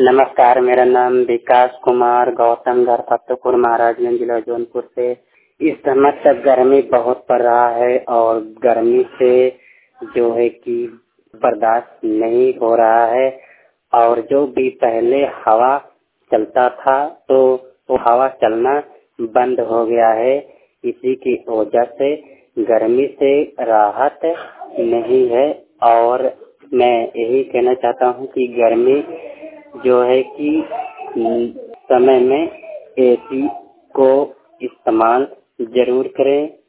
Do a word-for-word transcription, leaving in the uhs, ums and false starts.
नमस्कार, मेरा नाम विकास कुमार गौतम घर फतेहपुर महाराजगंज जिला जौनपुर से। इस समय तक गर्मी बहुत पड़ रहा है और गर्मी से जो है कि बर्दाश्त नहीं हो रहा है। और जो भी पहले हवा चलता था तो वो हवा चलना बंद हो गया है। इसी की वजह से गर्मी से राहत नहीं है। और मैं यही कहना चाहता हूँ कि गर्मी जो है कि समय में एसी को इस्तेमाल जरूर करें।